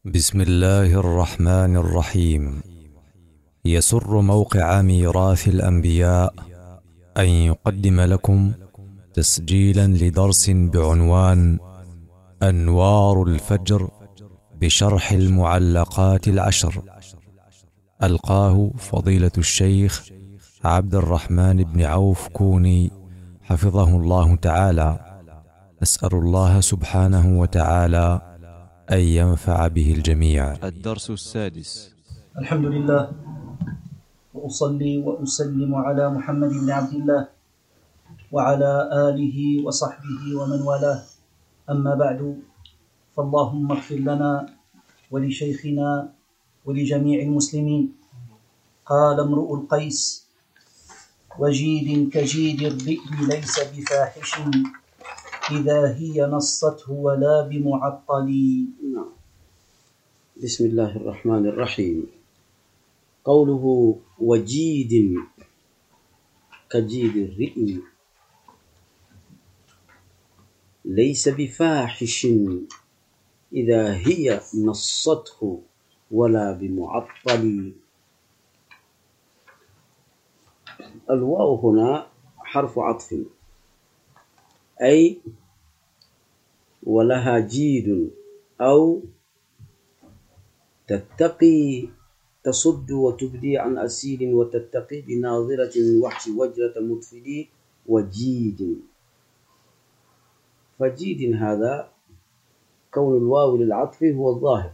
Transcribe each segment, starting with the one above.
بسم الله الرحمن الرحيم. يسر موقع ميراث الأنبياء أن يقدم لكم تسجيلا لدرس بعنوان أنوار الفجر بشرح المعلقات العشر، ألقاه فضيلة الشيخ عبد الرحمن بن عوف كوني حفظه الله تعالى. أسأل الله سبحانه وتعالى أن ينفع به الجميع. الدرس السادس. الحمد لله، وأصلي وأسلم على محمد بن عبد الله وعلى آله وصحبه ومن والاه، أما بعد، فاللهم اغفر لنا ولشيخنا ولجميع المسلمين. قال امرؤ القيس: وجيد كجيد الذئب ليس بفاحش إذا هي نصته ولا بمعطل. بسم الله الرحمن الرحيم. قوله وجيد كجيد الرئم ليس بفاحش إذا هي نصته ولا بمعطل. الواو هنا حرف عطف، أي ولها جيد، أو تتقي تصد وتبدي عن أسيل وتتقي بناظرة الوحش وجرة مدفلي وجيد. فجيد هذا كون الواو للعطف هو الظاهر،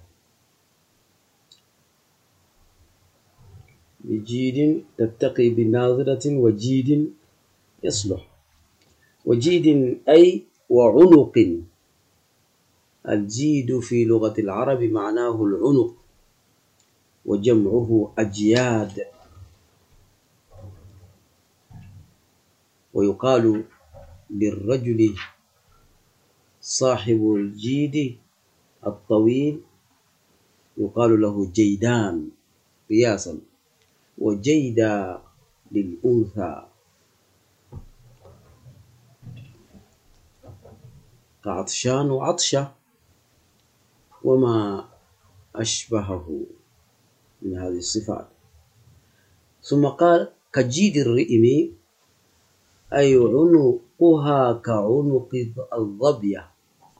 بجيد تتقي بناظرة وجيد يصلح. وجيد أي وعنق. الجيد في لغة العرب معناه العنق، وجمعه أجياد. ويقال للرجل صاحب الجيد الطويل يقال له جيدان قياسا، وجيدا للأنثى كعطشان وعطشة وما أشبهه من هذه الصفات. ثم قال كجيد الرئم، أي عنقها كعنق الظبية،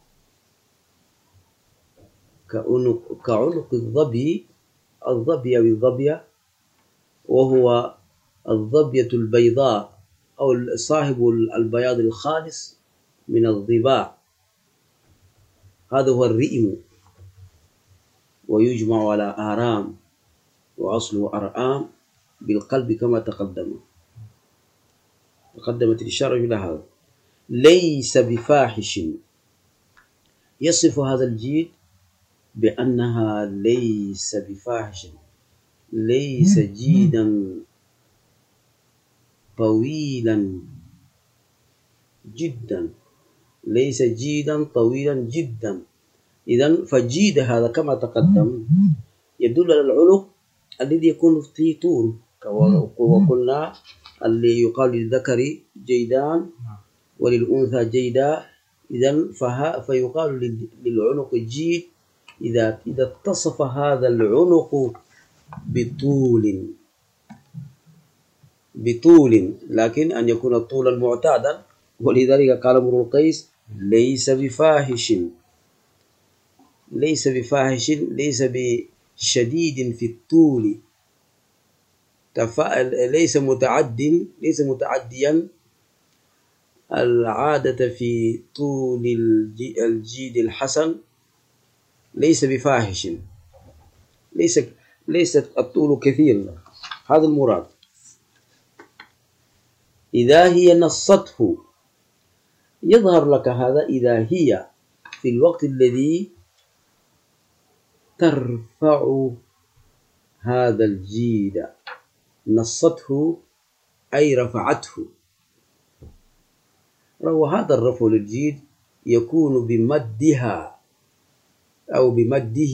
كعنق الظبي. الظبية بالظبية، وهو الظبية البيضاء أو صاحب البياض الخالص من الظباء، هذا هو الرئم. ويجمع على آرام، وأصله أرآم بالقلب كما تقدمت الإشارة إلى هذا. ليس بفاحش، يصف هذا الجيد بأنها ليس بفاحش، ليس جيدا طويلا جدا، ليس جيدا طويلا جدا. إذن فجيد هذا كما تقدم يدل على العنق الذي يكون فيه طول، وقلنا اللي يقال للذكر جيدان وللأنثى جيدا. إذن فيقال للعنق الجيد إذا اتصف هذا العنق بطول، لكن أن يكون الطول المعتادا. ولذلك قال امرؤ القيس ليس بفاحش، ليس بفاحش، ليس بشديد في الطول، ليس متعديا العادة في طول الجيد الحسن، ليس بفاحش، ليست الطول كثير، هذا المراد. إذا هي نصته، يظهر لك هذا إذا هي في الوقت الذي ترفع هذا الجيد، نصته أي رفعته. وهذا الرفع للجيد يكون بمدها أو بمده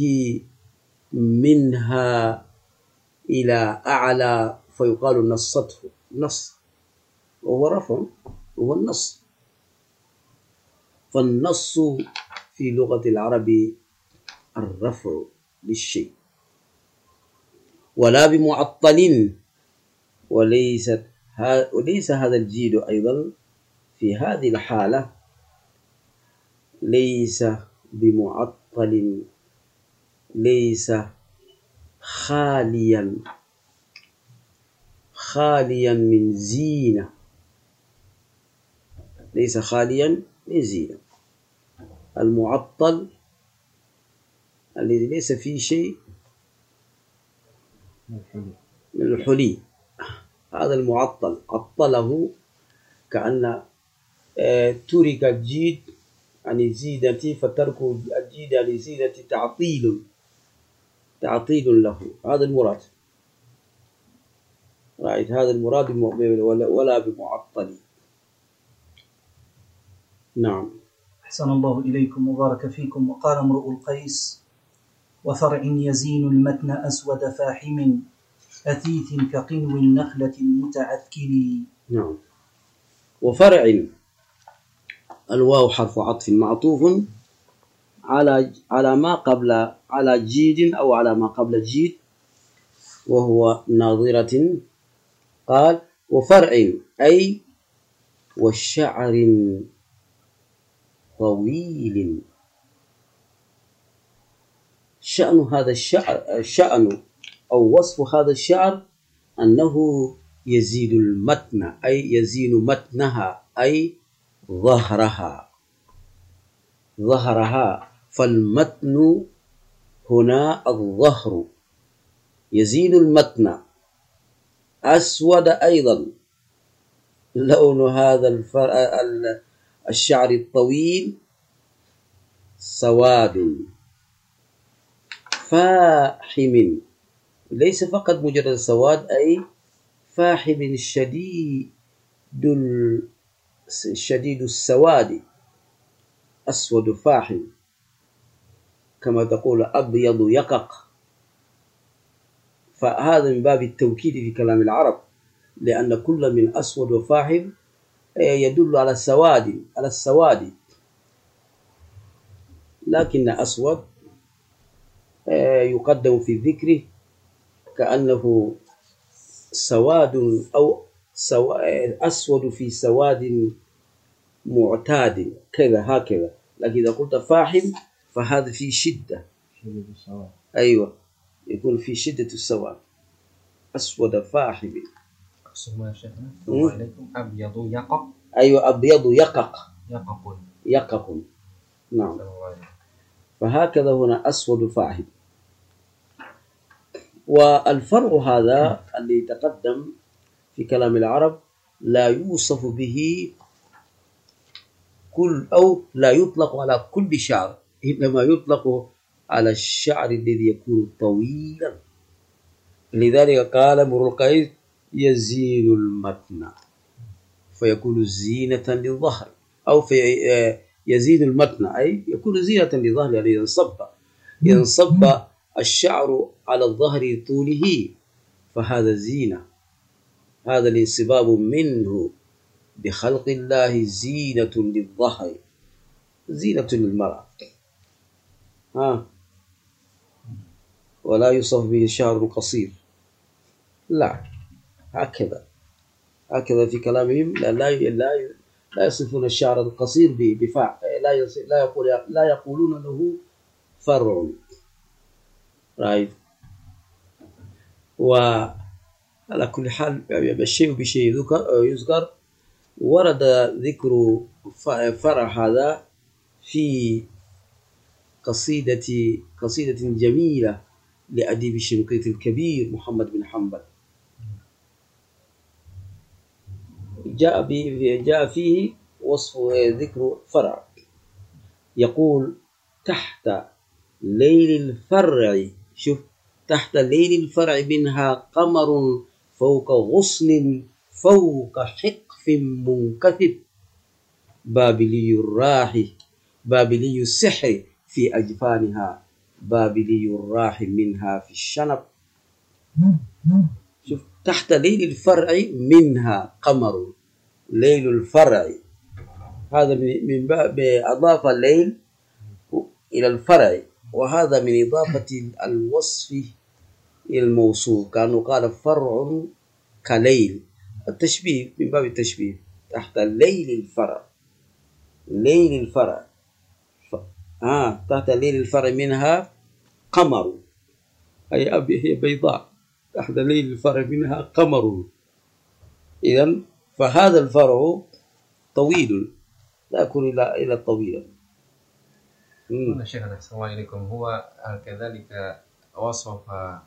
منها إلى أعلى، فيقال نصته. نص وهو رفع، هو النص. فالنص في لغة العرب الرفع، للشيء، ولا بمعطل. وليس هذا الجيد أيضا في هذه الحالة ليس بمعطل، ليس خاليا من زينة، ليس خاليا من زينة. المعطل الذي ليس فيه شيء من الحلي، هذا المعطل عطله، كأن ترك الجيد عن الزينة، فترك الجيد عن الزينة تعطيل له. هذا المراد، رأيت هذا المراد ولا بمعطل. نعم. أحسن الله إليكم وبارك فيكم. وقال امرؤ القيس: وفرع يزين المتن أسود فاحم، أثيث كقنو النخلة المتعثكل. نعم. وفرع، الواو حرف عطف معطوف على ما قبل، على جيد أو على ما قبل جيد، وهو ناظرة. قال: وفرع أي والشعر طويل. شأن هذا الشعر، شأن أو وصف هذا الشعر أنه يزيد المتن، أي يزين متنها، أي ظهرها. فالمتن هنا الظهر، يزيد المتن. أسود أيضا لون هذا الشعر الطويل سواد. فاحم، ليس فقط مجرد سواد، أي فاحم شديد السواد، أسود فاحم، كما تقول أبيض يقق. فهذا من باب التوكيد في كلام العرب، لأن كل من أسود وفاحم يدل على السواد، لكن أسود يقدم في ذكره كأنه سواد أو أسود في سواد معتاد كذا هكذا. لكن إذا قلت فاحم فهذا في شدة السواد. أيوة، يكون في شدة السواد. أسود فاحم. أقسم يا شيخنا عليكم أبيض يقق. أيوة، أبيض يقق. نعم. فهكذا هنا أسود فاحم. والفرع هذا اللي تقدم في كلام العرب لا يوصف به أو لا يطلق على كل شعر، إنما يطلق على الشعر الذي يكون طويلا. لذلك قال امرؤ القيس: يزين المتن، فيكون زينة للظهر، أو يزين المتن أي يكون زينة للظهر، يعني ينصب الشعر على الظهر طوله، فهذا زينة. هذا الانصباب منه بخلق الله زينة للظهر، زينة للمرأة. ولا يوصف به الشعر القصير، لا، هكذا في كلامهم لا يصفون الشعر القصير بفاع، لا يقولون له فرع. رايت. وعلى كل حال الشيء بشيء يذكر. ورد ذكر فرع هذا في قصيدة جميلة لأديب الشنقيطي الكبير محمد بن حنبل، جاء فيه وصف ذكر فرع. يقول: تحت ليل الفرع، شوف، تحت ليل الفرع منها قمر فوق غصن فوق حقف منكثب، بابلي السحر في أجفانها، بابلي الراح منها في الشنب. شوف، تحت ليل الفرع منها قمر، ليل الفرع هذا من باب أضاف الليل إلى الفرع، وهذا من إضافة الوصف إلى الموصوف، كأنه قال فرع كليل، التشبيه من باب التشبيه، تحت ليل الفرع، ليل الفرع تحت ليل الفرع منها قمر، أي هي بيضاء، تحت ليل الفرع منها قمر. إذن فهذا الفرع طويل، لا يكون إلى الطويل. شيخنا أحسن الله إليكم، هو كذلك وصف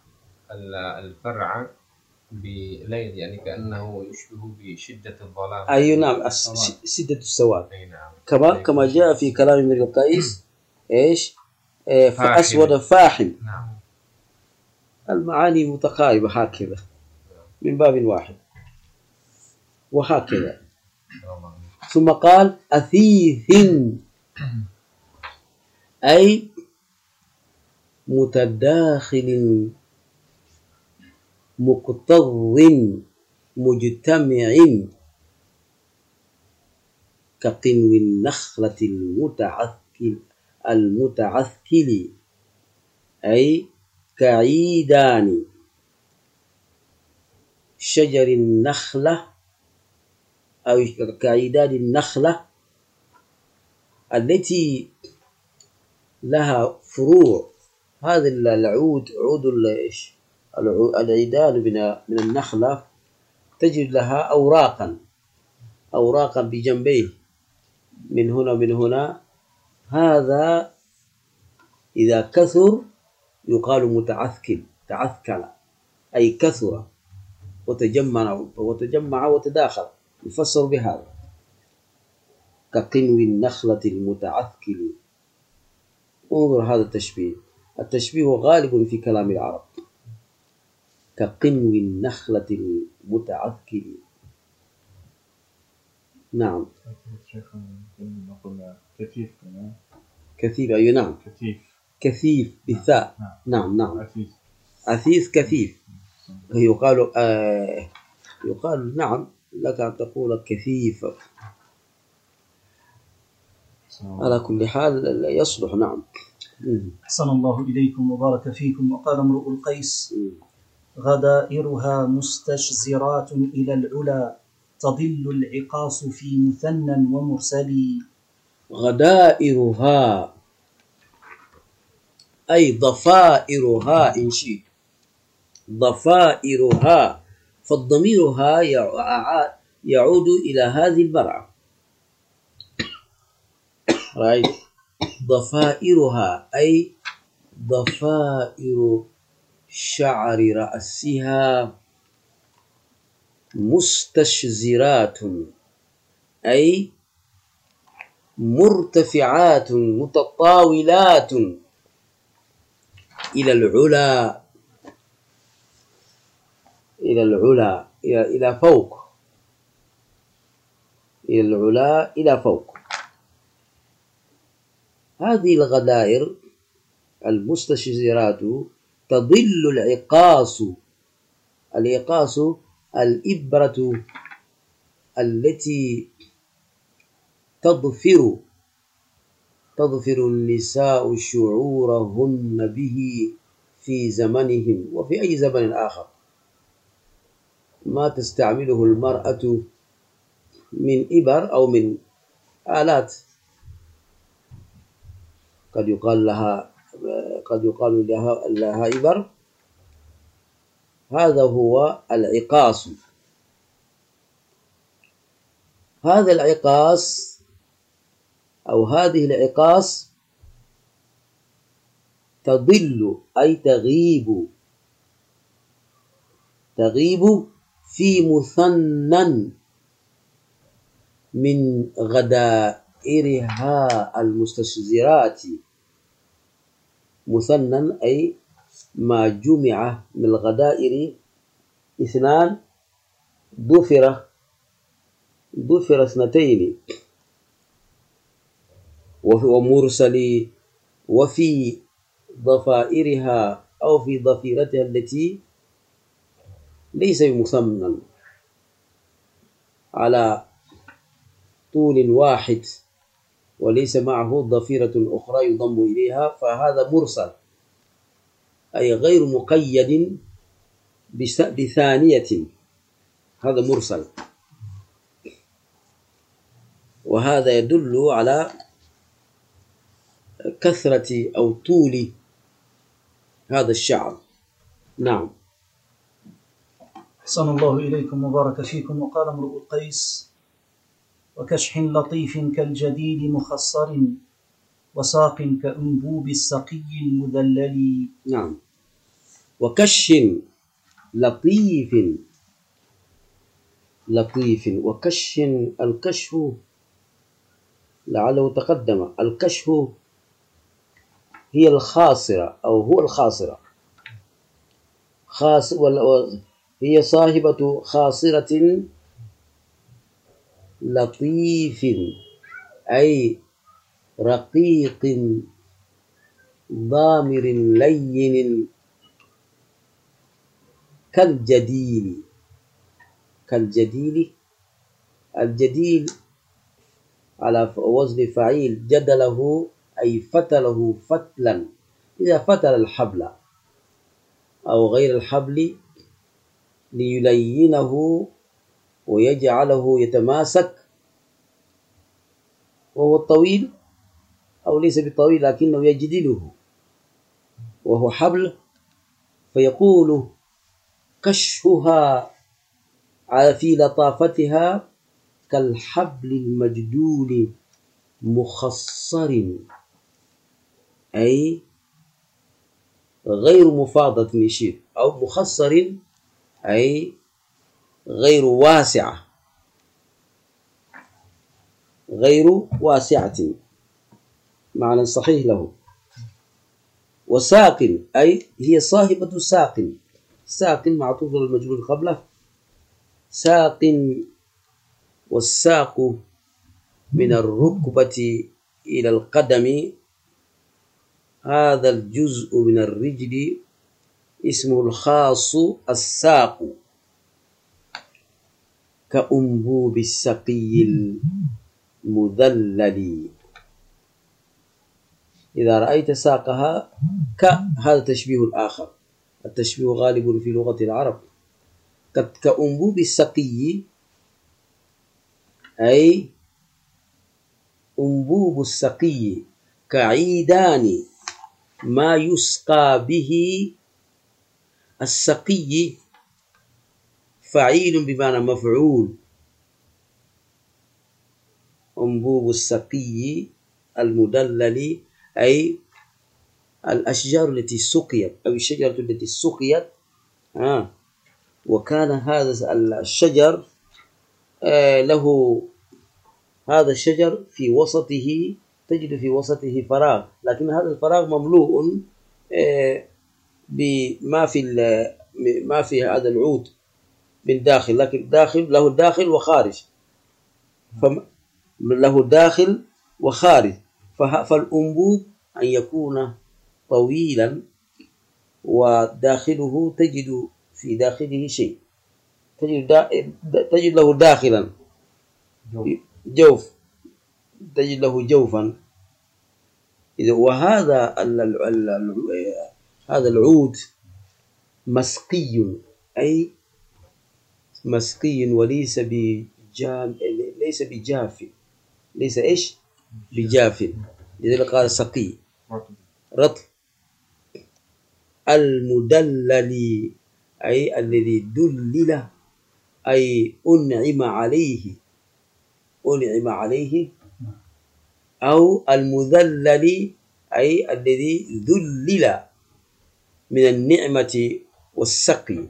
الفرع بليل، يعني كأنه يشبه بشدة الظلام. أي نعم، شدة السواد. أي نعم. كما جاء في كلام امرئ القيس إيش؟ فأسود فاحم. نعم. المعاني متقاربة هكذا من باب واحد وهكذا. ثم قال أثيث، أي متداخل مكتظ مجتمع كقنو النخلة المتعثكل، أي كعيدان شجر النخلة أو كعيدان النخلة التي لها فروع. هذا العود، عود العيدان من النخلة تجد لها أوراقا بجنبيه، من هنا من هنا. هذا إذا كثر يقال متعثكل، تعثكل أي كثر وتجمع وتداخل، يفسر بهذا كقنو النخلة المتعثكل. انظر هذا التشبيه، التشبيه غالب في كلام العرب، كقنو النخلة المتعثكل. نعم. كثيف كمان. كثيف، أي نعم. كثيف بالثاء. نعم. عثيث كثيف. يقال نعم لك أن تقول كثيف. على كل حال يصلح. نعم. أحسن الله إليكم وبارك فيكم. وقال امرؤ القيس: غدائرها مستشزرات إلى العلا، تضل العقاص في مثنى ومرسل. غدائرها أي ضفائرها إن شئت، ضفائرها، فالضميرها يعود إلى هذه البرعة. رأيت؟ ضفائرها أي ضفائر شعر رأسها مستشزرات، أي مرتفعات متطاولات إلى العلا، إلى فوق، إلى العلا إلى فوق. هذه الغدائر المستشزرات تضل العقاص الإبرة التي تظفر النساء شعورهن به في زمنهم وفي أي زمن آخر، ما تستعمله المرأة من إبر أو من آلات، قد يقال لها إبر. هذا هو العقاص. هذا العقاص أو هذه العقاص تضل أي تغيب في مثنى من غدائرها المستشزرات. مثنى أي ما جمع من الغدائر اثنان، ضفر اثنتين، ومرسل، وفي ضفائرها أو في ضفيرتها التي ليس بمثنى على طول واحد وليس معه ضفيرة أخرى يضم إليها، فهذا مرسل، أي غير مقيد بثانية، هذا مرسل. وهذا يدل على كثرة أو طول هذا الشعر. نعم. أحسن الله إليكم وبارك فيكم. وقال امرؤ القيس: وكشح لطيف كالجديد مخصر، وساق كأنبوب السقي المذلل. نعم. وكشح لطيف، وكشح، الكشف لعله تقدم، الكشف هي الخاصرة أو هو الخاصرة، هي صاحبة خاصرة لطيف، أي رقيق ضامر لين كالجديل. الجديل على وزن فعيل، جدله أي فتله فتلا، إذا فتل الحبل أو غير الحبل ليلينه ويجعله يتماسك، وهو الطويل أو ليس بطويل لكنه يجدله وهو حبل، فيقول كشفها على في لطافتها كالحبل المجدول مخصر، أي غير مفاضة يشير، أو مخصر أي غير واسعة، غير واسعة، معنى صحيح له. وساق أي هي صاحبة ساق، ساق معطوف على المجرور قبله، ساق، والساق من الركبة إلى القدم، هذا الجزء من الرجل اسمه الخاص الساق، كأنبوب السقي المذلل. إذا رأيت ساقها هذا تشبيه الآخر، التشبيه غالب في لغة العرب. كأنبوب السقي أي أنبوب السقي، كعيدان ما يسقى به. السقي فعيل بمعنى مفعول، أنبوب السقي المدلل أي الأشجار التي سقيت أو الشجرة التي سقيت. وكان هذا الشجر له هذا الشجر في وسطه، تجد في وسطه فراغ، لكن هذا الفراغ مملوء بما ما في هذا العود من داخل، لكن داخل له داخل وخارج، له داخل وخارج. فالأنبوب أن يكون طويلا وداخله تجد في داخله شيء، تجد له داخلا جوف، تجد له جوفا. وهذا هذا العود مسقي، أي مسقي وليس ليس بجاف، ليس إيش بجاف، لذلك قال سقي رطب. المدلل أي الذي دلل، أي أنعم عليه، أو المذلل أي الذي ذلل من النعمة والسقي.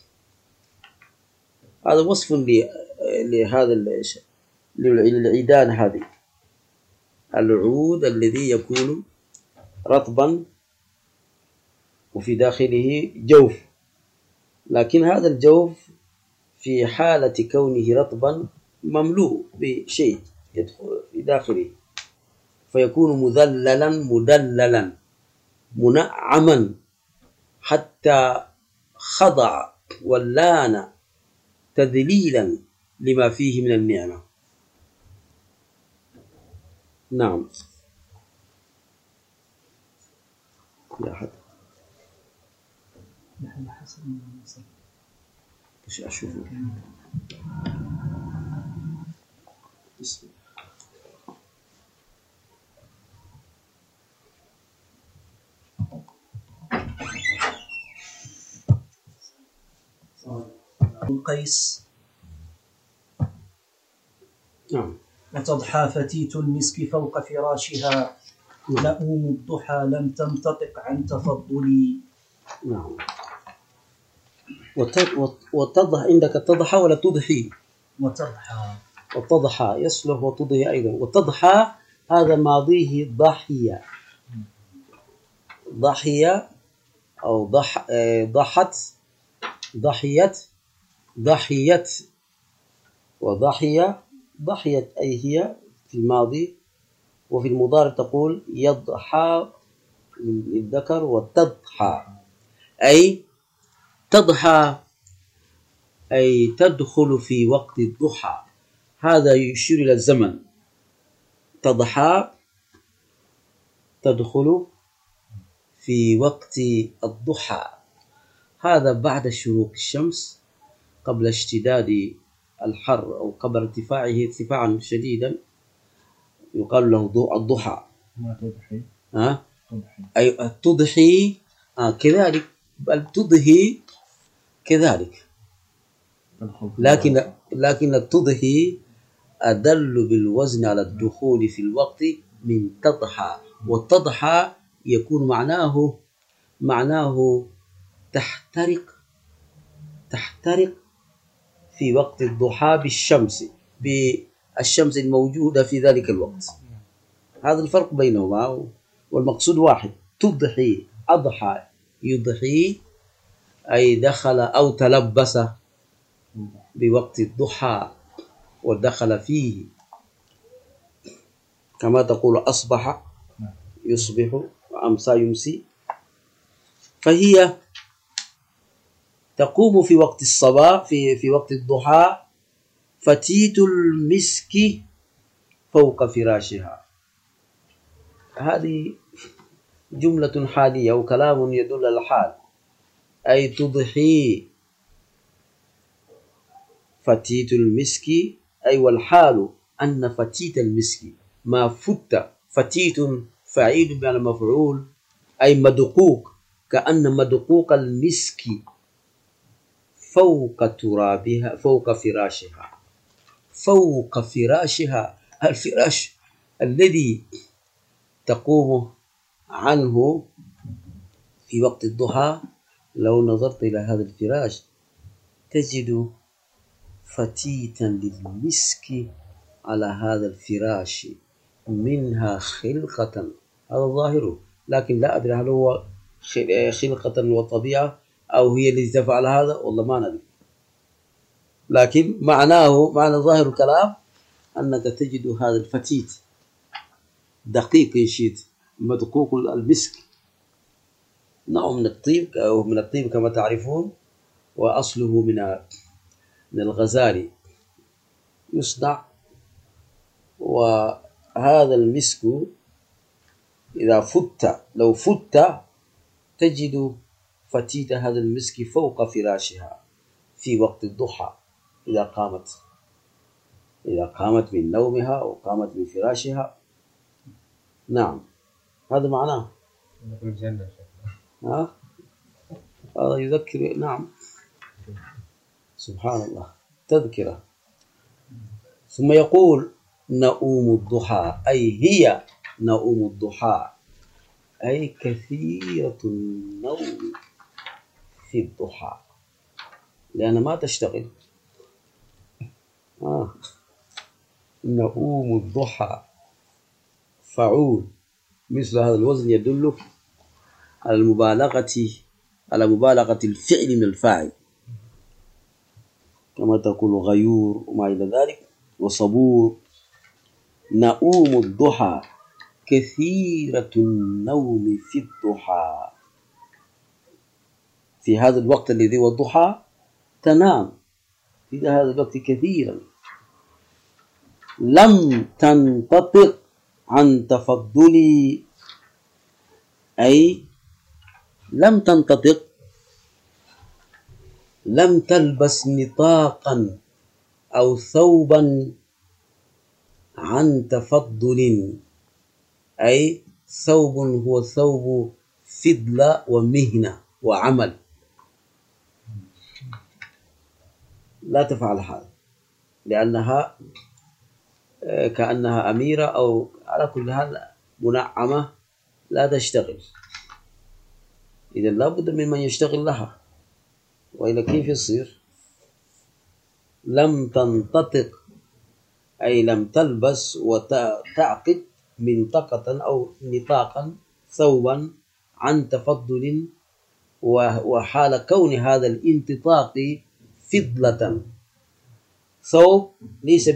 هذا وصف لهذا للعيدان، هذه العود الذي يكون رطبا وفي داخله جوف، لكن هذا الجوف في حالة كونه رطبا مملوء بشيء يدخل في داخله، فيكون مذللا مدللا منعما حتى خضع ولان تذليلا لما فيه من النعمة. نعم. يا أحد مش أشوفه. بسم القيس. نعم. وتضحى فتيت المسك فوق فراشها، نؤوم الضحى لم تنتطق عن تفضلي. نعم. وتضحى عندك تضحى ولا تضحي؟ وتضحى. وتضحى يصلح وتضحي أيضا. وتضحى هذا ماضيه ضحية، ضحية أو ضحت، ضحيت، ضحيت، وضحية ضحيت أي هي في الماضي، وفي المضارع تقول يضحى للذكر وتضحى أي تضحى أي تدخل في وقت الضحى. هذا يشير إلى الزمن. تضحى تدخل في وقت الضحى، هذا بعد شروق الشمس قبل اشتداد الحر أو قبل ارتفاعه ارتفاعا شديدا، يقال له ضوء الضحى. ما تضحي. تضحي أي تضحي كذلك، بل تضحي كذلك، لكن التضحي أدل بالوزن على الدخول في الوقت من تضحى. والتضحى يكون معناه تحترق في وقت الضحى بالشمس الموجودة في ذلك الوقت. هذا الفرق بينهما، والمقصود واحد. تضحي، أضحى، يضحي أي دخل أو تلبس بوقت الضحى ودخل فيه، كما تقول أصبح يصبح وأمسى يمسي. فهي تقوم في وقت الصباح في وقت الضحى فتيت المسك فوق فراشها. هذه جملة حالية وكلام يدل على الحال، أي تضحي فتيت المسك، أي والحال أن فتيت المسك ما فت. فتيت فعيل بمعنى مفعول، أي مدقوق، كأن مدقوق المسك فوق ترابها، فوق فراشها، فوق فراشها، الفراش الذي تقوم عنه في وقت الضحى. لو نظرت إلى هذا الفراش تجد فتيتا للمسك على هذا الفراش، منها خلقة، هذا ظاهره، لكن لا أدري هل هو خلقة وطبيعة أو هي التي تفعل هذا، والله ما ندري. لكن معنى ظاهر الكلام أنك تجد هذا الفتيت دقيق يشيد مدقوق المسك، نوع من الطيب أو من الطيب كما تعرفون، وأصله من الغزال يصنع. وهذا المسك إذا لو فت تجد فتيت هذا المسك فوق فراشها في وقت الضحى، إذا قامت من نومها أو قامت من فراشها. نعم، هذا معناه. هذا يذكر. نعم، سبحان الله، تذكرة. ثم يقول نؤوم الضحى، أي هي نؤوم الضحى، أي كثيرة النوم في الضحى، لأن ما تشتغل. نؤوم الضحى فعول، مثل هذا الوزن يدل على مبالغة الفعل من الفاعل، كما تقول غيور وما إلى ذلك وصبور. نؤوم الضحى كثيرة النوم في الضحى، في هذا الوقت الذي هو الضحى تنام في هذا الوقت كثيرا. لم تنتطق عن تفضلي أي لم تنتطق، لم تلبس نطاقا أو ثوبا عن تفضل، أي ثوب هو ثوب فضلة ومهنة وعمل، لا تفعل هذا لأنها كأنها أميرة أو على كل حال منعمة لا تشتغل، إذا لابد ممن يشتغل لها، وإلى كيف يصير؟ لم تنتطق أي لم تلبس وتعقد منطقة أو نطاقا ثوبا عن تفضل، وحال كون هذا الانتطاق فضلة، ثوب ليس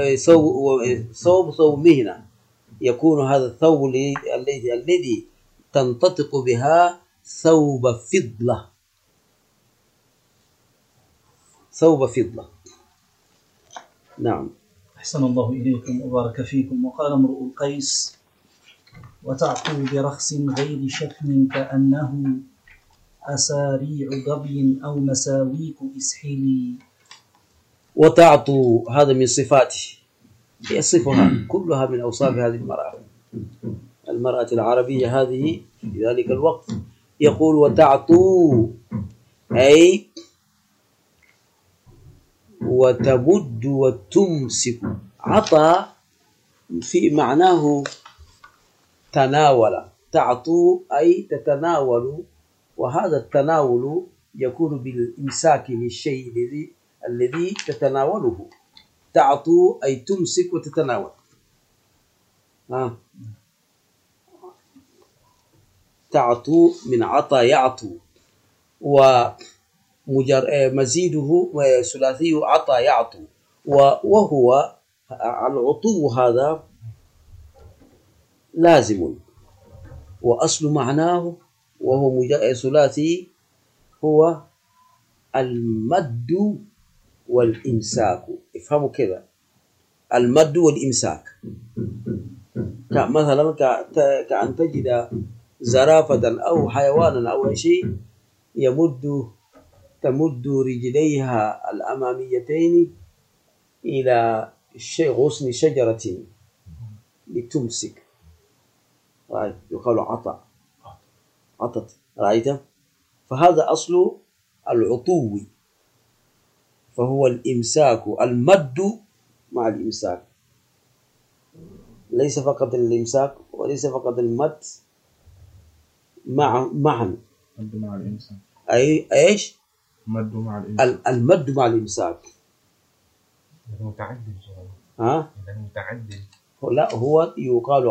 ثوب مهنة، يكون هذا الثوب الذي تنتطق بها ثوب فضلة، ثوب فضلة. نعم. أحسن الله إليكم وبارك فيكم. وقال امرؤ القيس: وتعطو برخص غير شتم كأنه أساريع ضبي أو مساويك إسحلي. وتعطو هذا من صفاته، يصفها كلها من أوصاف هذه المرأة العربية هذه في ذلك الوقت. يقول وتعطو أي وتمد وتمسك. عطى في معناه تناول، تعطو أي تتناول، وهذا التناول يكون بالإمساك للشيء الذي تتناوله. تعطو أي تمسك وتتناول. تعطو من عطى يعطو، ومزيده ثلاثي عطى يعطو، وهو العطو هذا لازم، وأصل معناه وهو ثلاثي هو المد والإمساك. افهموا كذا، المد والإمساك. مثلا كأن تجد زرافة أو حيوانا أو شيء تمد رجليها الأماميتين إلى غصن شجرة لتمسك، يقال عطت، رأيت؟ فهذا أصل العطو، فهو الإمساك، المد مع الإمساك، ليس فقط الإمساك وليس فقط المد، معا. مد مع الإمساك. إيش؟ مد مع الإمساك. المد مع الإمساك. متعدل. متعدل. لا، هو يقال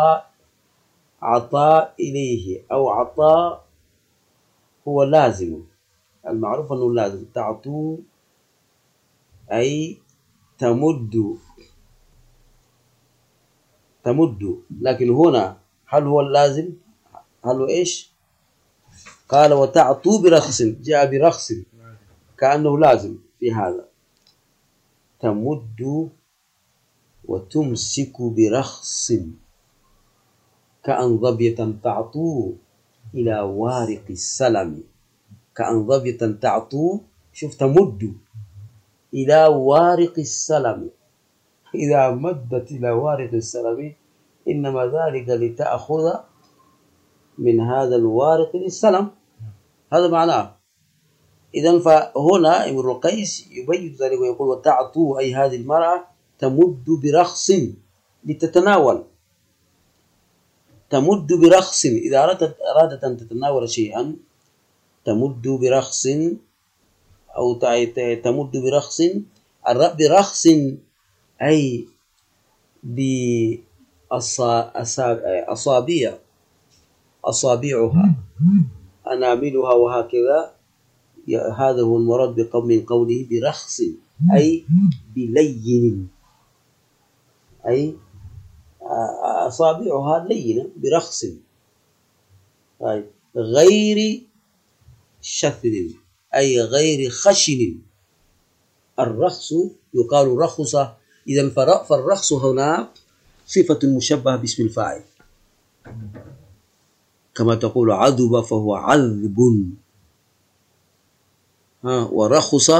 عطاء إليه أو عطاء، هو لازم، المعروف أنه لازم. تعطو أي تمد، لكن هنا هل هو اللازم؟ هل هو إيش؟ قال وتعطو برخص، جاء برخص كأنه لازم في هذا. تمد وتمسك برخص كأن ظبية تعطو إلى وارق السلم. كأن ظبية تعطو، شوف، تمد إلى وارق السلم. إذا مدت إلى وارق السلم إنما ذلك لتأخذ من هذا الوارق للسلم، هذا معناه. إذن فهنا امرؤ القيس يبين ذلك ويقول وتعطو أي هذه المرأة تمد برخص لتتناول. تمد برخص، إذا أرادت أن تتناول شيئا تمد برخص، أو تمد برخص. برخص أي أصابعها، أناملها وهكذا. هذا هو المراد من قوله برخص، أي بلين، أي أصابعها لينة برخص، غير شثر أي غير خشن. الرخص يقال رخصة. إذا فالرخص هنا صفة مشبهة باسم الفاعل، كما تقول عذب فهو عذب، ورخص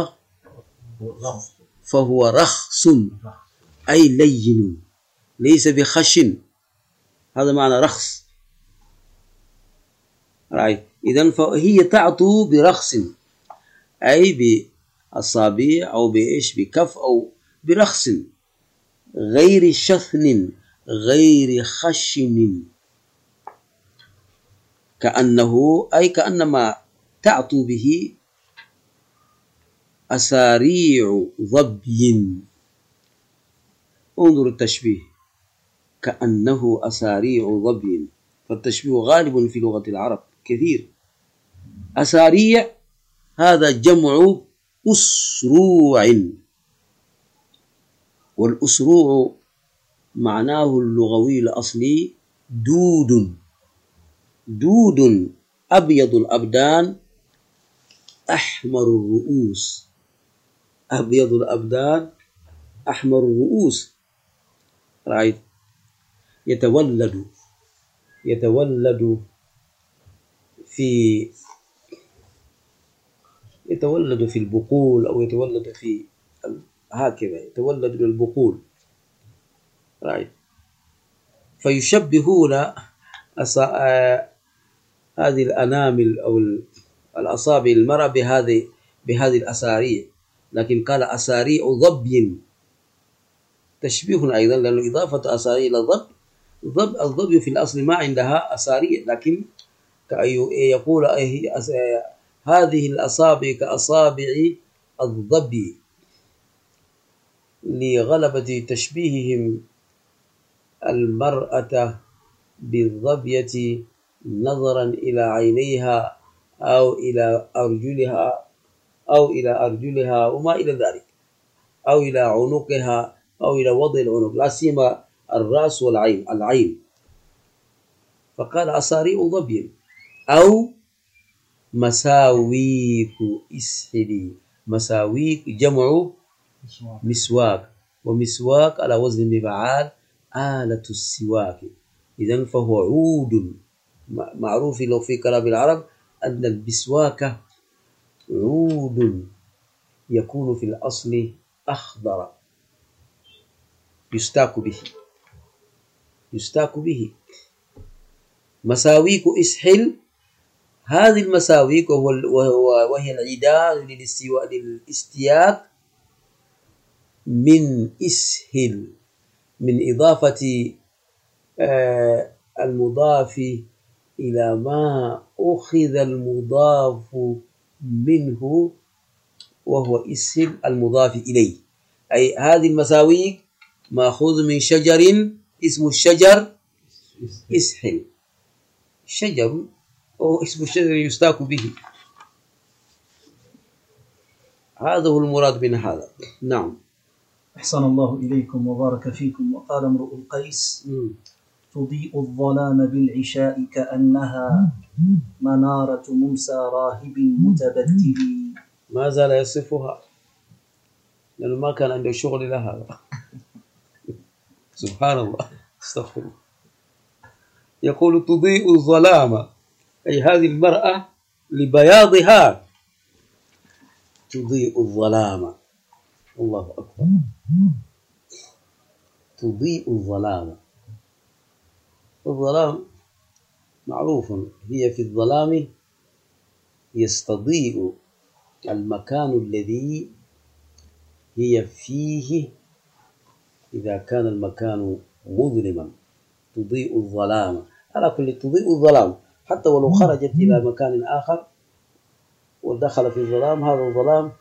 فهو رخص أي لين ليس بخشن، هذا معنى رخص. إذن فهي تعطو برخص أي بأصابع أو بكف أو برخص غير شثن غير خشن، كأنه أي كأنما تعطو به أساريع ظبي. انظر التشبيه، كأنه أساريع ظبي، فالتشبيه غالب في لغة العرب كثير. أساريع هذا جمع أسروع، والأسروع معناه اللغوي الأصلي دود، دود أبيض الأبدان أحمر الرؤوس، أبيض الأبدان أحمر الرؤوس. يتولد في البقول، أو يتولد في هكذا، يتولد من البقول. فيشبهون هذه الأنامل أو الأصابع المرأة بهذه الأساريع، لكن قال أساريع ظبي تشبيه أيضا، لأنه إضافة أساريع إلى الظبي في الأصل ما عندها أساريع، لكن يقول هذه الأصابع كأصابع الظبي، لغلبة تشبيههم المرأة بالظبية نظرا إلى عينيها أو إلى أرجلها وما إلى ذلك، أو إلى عنقها أو إلى وضع العنق، لا سيما الرأس والعين. فقال أصاريع ظبي أو مساويك إسحلي. مساويك جمع مسواك، ومسواك على وزن مفعال آلة السواك. إذن فهو عود معروف لو في كلام العرب أن المسواك عود يكون في الأصل أخضر يستاك به. مساويك إسحل، هذه المساويك وهي العيدان للاستياك من إسهل، من إضافة المضاف إلى ما أخذ المضاف منه، وهو إسهل المضاف إليه. أي هذه المساويك مأخوذ من شجر، اسم الشجر إسحل، شجر أو اسم الشجر يستاك به. هذا هو المراد من هذا. نعم. أحسن الله إليكم وبارك فيكم. وقال امرؤ القيس: تضيء الظلام بالعشاء كأنها منارة ممسى راهب متبتل. ما زال يصفها لأنه ما كان عنده شغل لها. سبحان الله، استغفر الله. يقول تضيء الظلام، أي هذه المرأة لبياضها تضيء الظلام. الله أكبر. تضيء الظلام. الظلام معروف، هي في الظلام يستضيء المكان الذي هي فيه إذا كان المكان مظلما. تضيء الظلام على كل، تضيء الظلام حتى ولو خرجت إلى مكان آخر ودخل في الظلام، هذا الظلام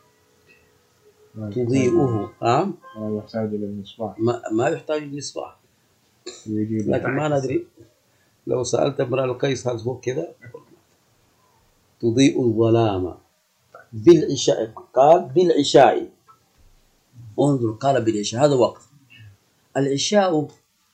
تضيئه. ما يحتاج إلى المصباح، ما يحتاج للمصباح، لكن ما ندري. لو سألت امرأ القيس هل هو كذا؟ تضيء الظلام بالعشاء. قال بالعشاء، انظر، قال بالعشاء، هذا وقت العشاء.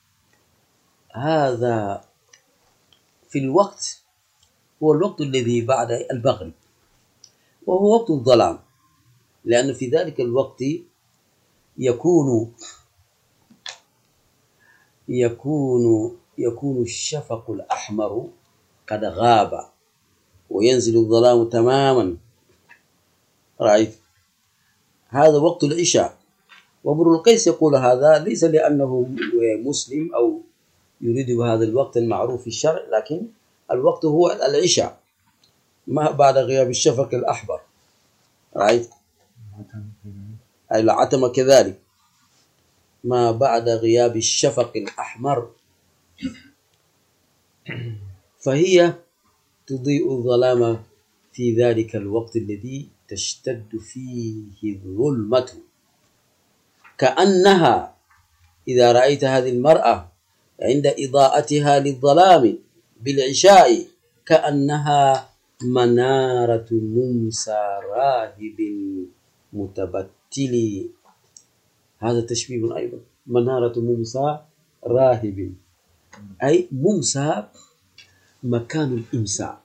هذا في الوقت هو الوقت الذي بعد المغرب، وهو وقت الظلام، لأن في ذلك الوقت يكون يكون الشفق الأحمر قد غاب وينزل الظلام تماما. رأيت هذا وقت العشاء. وامرؤ القيس يقول هذا ليس لأنه مسلم أو يريد هذا الوقت المعروف في الشرع، لكن الوقت هو العشاء ما بعد غياب الشفق الأحمر. رأيت أي العتمة كذلك ما بعد غياب الشفق الأحمر، فهي تضيء الظلام في ذلك الوقت الذي تشتد فيه الظلمة. كأنها إذا رأيت هذه المرأة عند إضاءتها للظلام بالعشاء كأنها منارة موسى راهب متبتل. هذا تشبيه أيضا، منارة موسى راهب، أي موسى مكان الإمساء،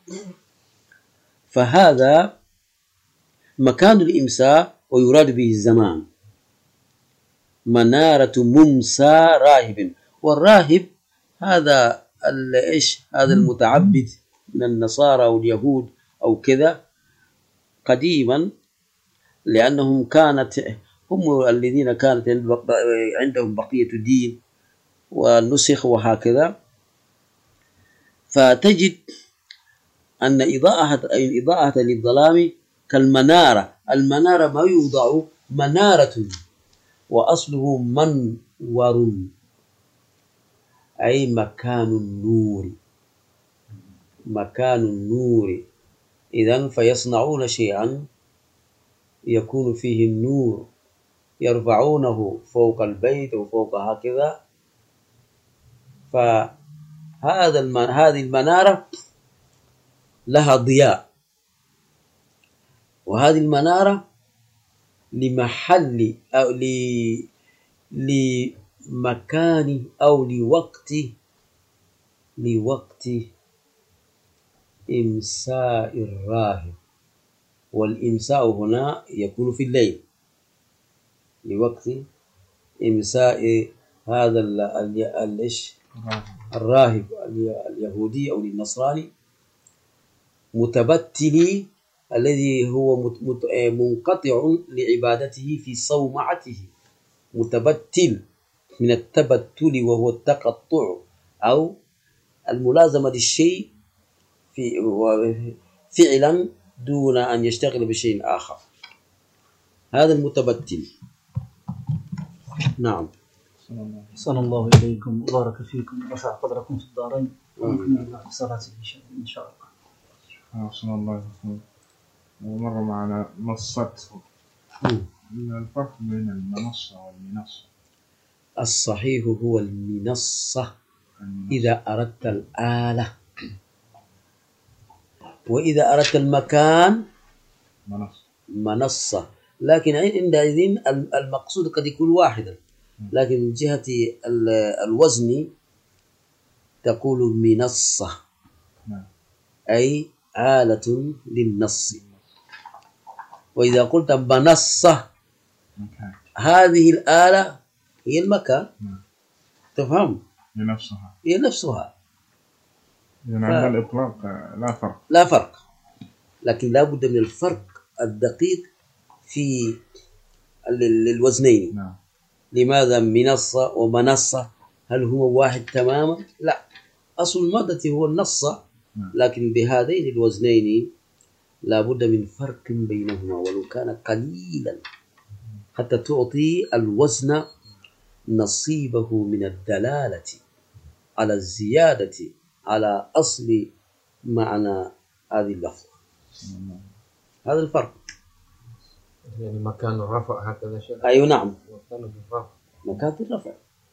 فهذا مكان الإمساء ويراد به الزمان. منارة موسى راهب، والراهب هذا هذا المتعبد من النصارى أو اليهود أو كذا قديما، لأنهم هم الذين كانت عندهم بقية دين ونسخ وهكذا. فتجد أن الإضاءة للظلام كالمنارة. المنارة ما يوضع منارة وأصله منور، أي مكان النور، مكان النور. إذن فيصنعون شيئا يكون فيه النور يرفعونه فوق البيت وفوق هكذا. هذه المنارة لها ضياء، وهذه المنارة لمحل أو لمكان أو لوقت إمساء الراهب، والإمساء هنا يكون في الليل، لوقت إمساء هذا الراهب اليهودي أو النصراني متبتل، الذي هو منقطع لعبادته في صومعته، متبتل من التبتل وهو التقطع أو الملازمة للشيء فعلا دون أن يشتغل بشيء آخر، هذا المتبتل. نعم. صلى الله إليكم وبارك فيكم ورفع قدركم في الدارين ونكمل الله في صلاته إن شاء الله. أحسن الله يكون. ومر معنا نصته. الفرق بين المنصة والمنصة. الصحيح هو المنصة إذا أردت الآلة، وإذا أردت المكان منصة. لكن عندئذ المقصود قد يكون واحدا، لكن من جهة الوزن تقول منصة، أي آلة للنص. وإذا قلت منصة هذه الآلة هي المكان، تفهم؟ هي نفسها. يعني عند الإطلاق لا فرق، لكن لا بد من الفرق الدقيق في الوزنين. لماذا منصة ومنصة؟ هل هو واحد تماما؟ لا، أصل المادة هو النصة، لكن بهذين الوزنين لا بد من فرق بينهما ولو كان قليلا حتى تعطي الوزن نصيبه من الدلالة على الزيادة على أصل معنى هذه اللفظة. هذا الفرق. يعني مكان الرفع هكذا شيء. أيوة نعم، مكان الرفع.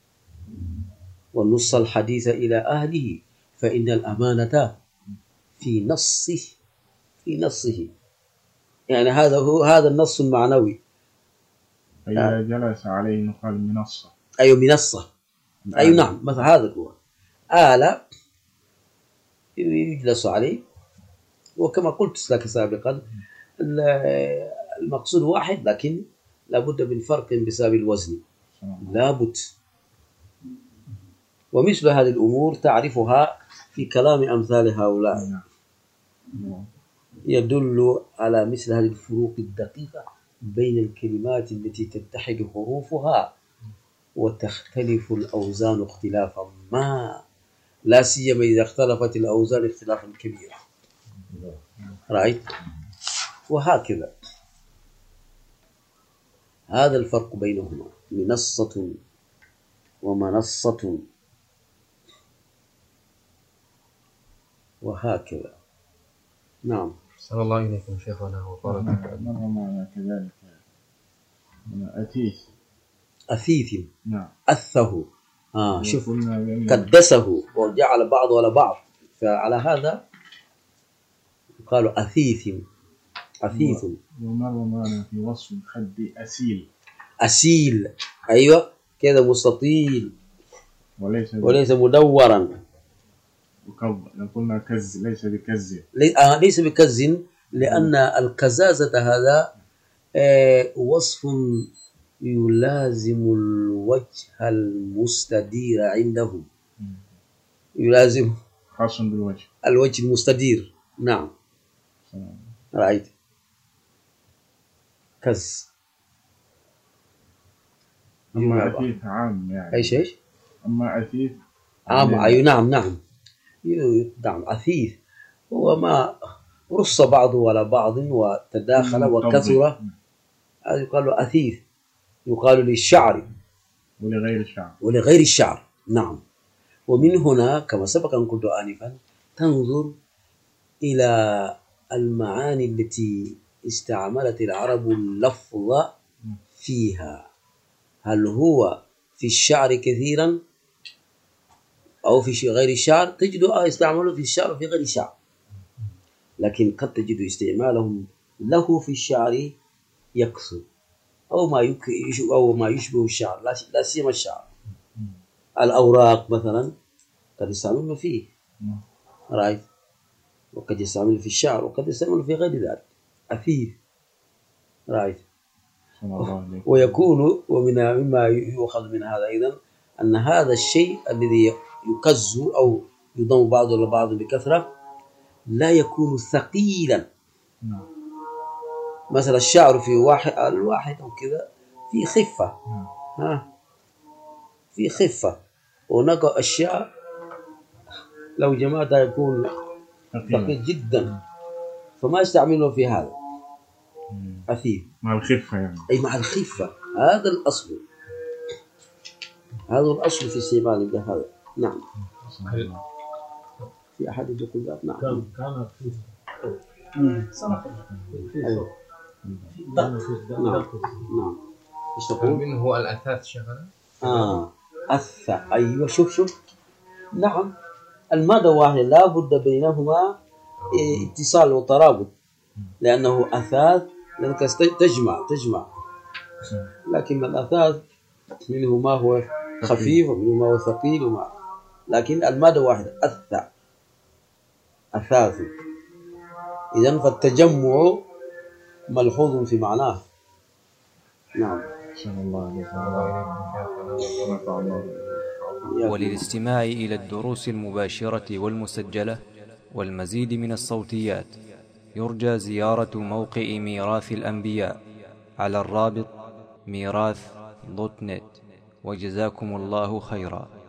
ونص الحديث إلى أهله فإن الأمانة في نصه، يعني هذا النص المعنوي. إذا جلس عليه نقال منصة. أيوة منصة. أيوة نعم، مثل هذا هو آلة يجلس عليه، وكما قلت لك سابقا المقصود واحد، لكن لابد من فرق بسبب الوزن، لابد. ومثل هذه الأمور تعرفها في كلام أمثال هؤلاء، يدل على مثل هذه الفروق الدقيقة بين الكلمات التي تتحد حروفها وتختلف الأوزان اختلافا ما، لا سيما إذا اختلفت الأوزان اختلافا كبيرا. رأيت؟ وهكذا هذا الفرق بينهما، منصة ومنصة، وهكذا. نعم. صلى الله إليكم شيخنا وبارك مر معنا كذلك أثيث. أثيث. نعم. أثه. شوف، كدسه وجعل بعض ولا بعض، فعلى هذا قالوا أثيث. أثيث. ومر معنا في وصف الخد أسيل. أسيل، أيوة كذا، مستطيل وليس مدورا. قلنا كز، ليس بكز. ليس بكز، لأن الكزازة هذا وصف يلازم الوجه المستدير عندهم، يلازم خاص بالوجه، الوجه المستدير. نعم. رأيت؟ كز. أما أثيث عام يعني. إيش؟ أما أثيث عام. أي نعم. نعم. أثيث هو ما رص بعضه على بعض وتداخل وكثر، هذا يقال أثيث. يقال للشعر ولغير الشعر. نعم. ومن هنا كما سبق أن قلت آنفا تنظر إلى المعاني التي استعملت العرب اللفظ فيها، هل هو في الشعر كثيرا أو في غير الشعر؟ تجد يستعمله في الشعر وفي غير الشعر، لكن قد تجد استعمالهم له في الشعر يكثر أو ما يشبه الشعر، لا سيما الشعر. الأوراق مثلا قد يستعملون فيه، رأيت؟ وقد يستعمل في الشعر وقد يستعمل في غير ذلك. أثيث. رأيت؟ ويكون مما يؤخذ من هذا أيضا أن هذا الشيء الذي يكز أو يضم بعضه لبعض بكثرة لا يكون ثقيلا. مثلا الشعر في الواحد أو كذا في خفة، في خفة، هناك أشياء لو جمعتها يكون ثقيل جدا، فما يستعملون في هذا. أثيث مع الخفة يعني. أي مع الخفة، هذا الأصل، هذا الأصل في استعمال هذا. نعم. في أحد يقول ذلك. نعم. كان أيوه. نعم. إيش تقول؟ منه الأثاث شغلة. أث. أيوه. شوف. نعم. المادة واحدة لا بد بينهما اتصال وترابط، لأنه أثاث لأنك تجمع، لكن الأثاث منه ما هو خفيف ومنه ما هو ثقيل لكن المادة واحدة. أثاث. إذن فالتجمع ملحوظ في معناه. نعم. وللاستماع إلى الدروس المباشرة والمسجلة والمزيد من الصوتيات يرجى زيارة موقع ميراث الأنبياء على الرابط ميراث.net. وجزاكم الله خيرا.